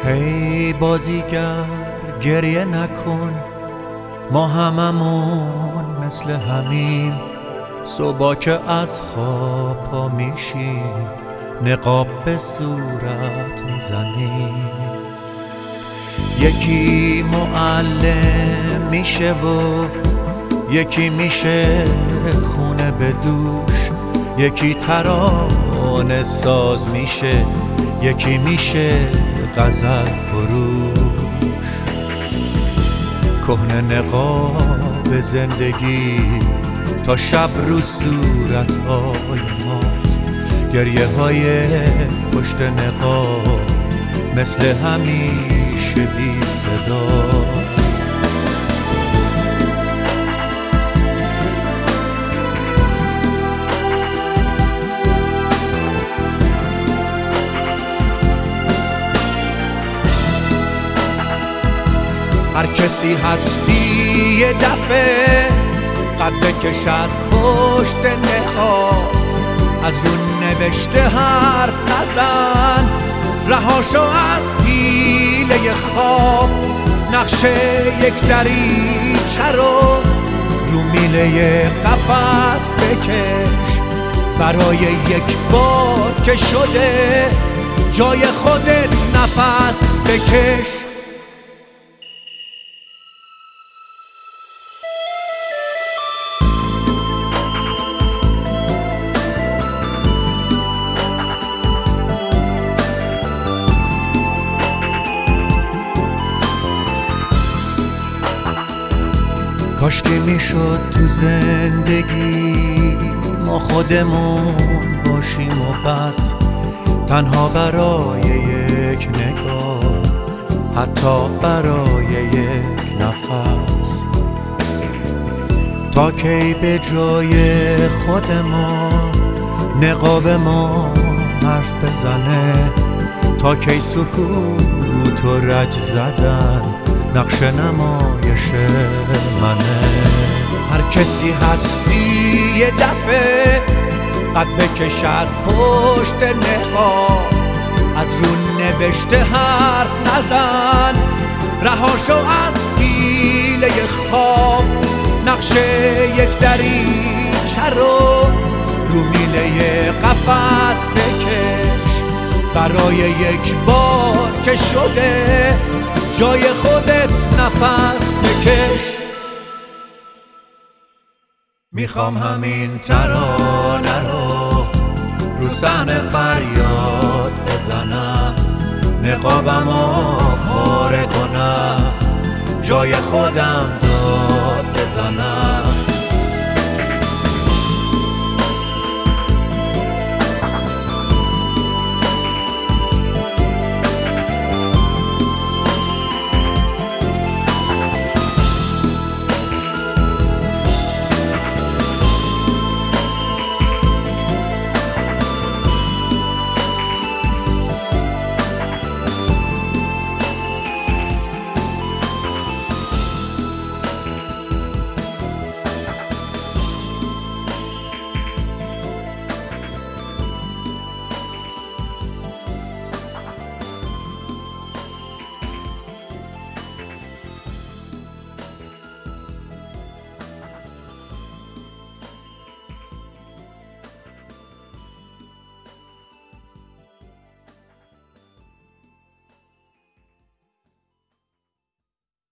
هی بازیگر گریه نکن، ما هممون مثل همیم. صبح که از خواب پا میشیم نقاب به صورت میزنیم. یکی معلم میشه و یکی میشه خونه به دوش، یکی ترانه ساز میشه، یکی میشه غزل فروش. کهنه نقاب زندگی تا شب رو صورتهای ماست، گریه های پشت نقاب مثل همیشه بی صداست. هر کسی هستی یه دفعه قد بکش از پشت نقاب، از رو نوشته حرف نزن، رهاشو از گیله خواب. نقشه یک دریچه رو میله قفس بکش، برای یک بار که شده جای خودت نفس بکش. کاشکی میشد تو زندگی ما خودمون باشیم و بس، تنها برای یک نگاه، حتی برای یک نفس. تا کی به جای خودمان نقاب ما حرف بزنه، تا کی سکوت و رج زدن نقش نمایش منه. هر کسی هستی یه دفعه قد بکش از پشت نقاب، از رو نوشته حرف نزن، رهاشو از گیله خواب. نقشه یک دریچه رو میله قفس بکش، برای یک بار که شده جای خودت نفس بکش. میخوام همین ترانه رو صحنه فریاد بزنم، نقابمو پاره کنم، جای خودم داد بزنم.